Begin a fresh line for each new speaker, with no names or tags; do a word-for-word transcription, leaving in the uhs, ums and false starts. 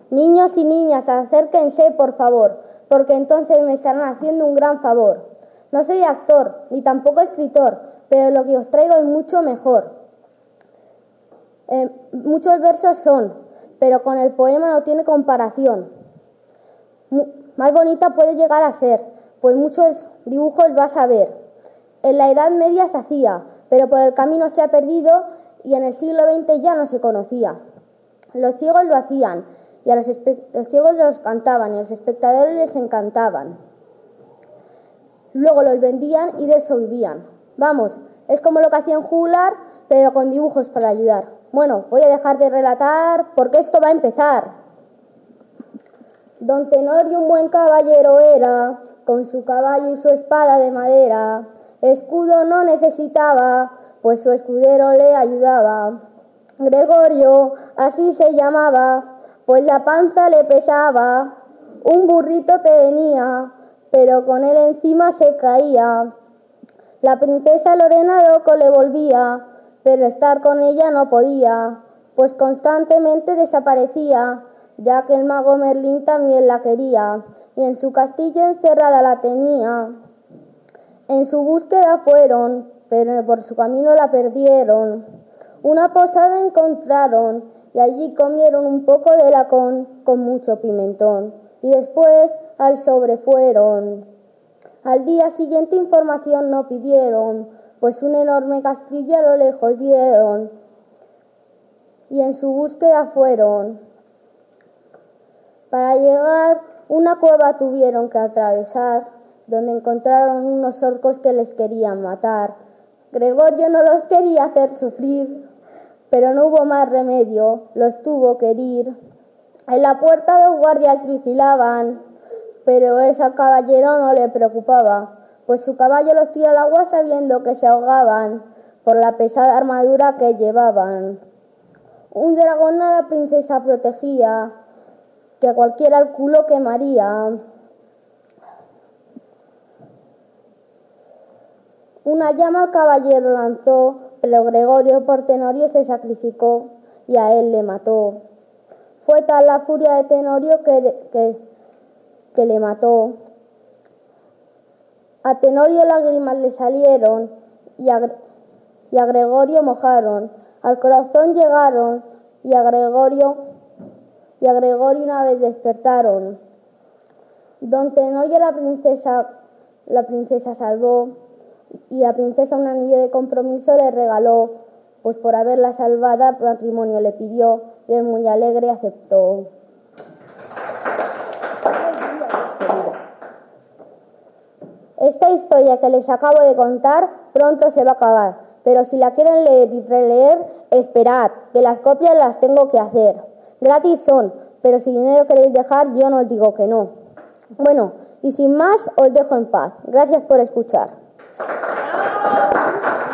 Niños y niñas, acérquense, por favor, porque entonces me estarán haciendo un gran favor. No soy actor, ni tampoco escritor, pero lo que os traigo es mucho mejor. Eh, muchos versos son, pero con el poema no tiene comparación. M- más bonita puede llegar a ser, pues muchos dibujos vas a ver. En la Edad Media se hacía, pero por el camino se ha perdido y en el siglo veinte ya no se conocía. Los ciegos lo hacían, y a los, los ciegos los cantaban, y a los espectadores les encantaban. Luego los vendían y de eso vivían. Vamos, es como lo que hacía un juglar, pero con dibujos para ayudar. Bueno, voy a dejar de relatar porque esto va a empezar. Don Tenorio un buen caballero era, con su caballo y su espada de madera. Escudo no necesitaba, pues su escudero le ayudaba. Gregorio, así se llamaba, pues la panza le pesaba. Un burrito tenía, pero con él encima se caía. La princesa Lorena loco le volvía, pero estar con ella no podía, pues constantemente desaparecía, ya que el mago Merlín también la quería, y en su castillo encerrada la tenía. En su búsqueda fueron, pero por su camino la perdieron. Una posada encontraron, y allí comieron un poco de lacón con mucho pimentón, y después al sobre fueron. Al día siguiente información no pidieron, pues un enorme castillo a lo lejos vieron, y en su búsqueda fueron. Para llegar, una cueva tuvieron que atravesar, donde encontraron unos orcos que les querían matar. Gregorio no los quería hacer sufrir, pero no hubo más remedio, los tuvo que herir. En la puerta dos guardias vigilaban, pero eso al caballero no le preocupaba, pues su caballo los tiró al agua sabiendo que se ahogaban por la pesada armadura que llevaban. Un dragón a la princesa protegía, que a cualquiera el culo quemaría. Una llama al caballero lanzó, pero Gregorio por Tenorio se sacrificó y a él le mató. Fue tal la furia de Tenorio que, que, que le mató. A Tenorio lágrimas le salieron y a, y a Gregorio mojaron. Al corazón llegaron y a Gregorio y a Gregorio una vez despertaron. Don Tenorio la princesa la princesa salvó y la princesa un anillo de compromiso le regaló, pues por haberla salvada matrimonio le pidió y él muy alegre aceptó. Esta historia que les acabo de contar pronto se va a acabar, pero si la quieren leer y releer, esperad, que las copias las tengo que hacer. Gratis son, pero si dinero queréis dejar, yo no os digo que no. Bueno, y sin más, os dejo en paz. Gracias por escuchar.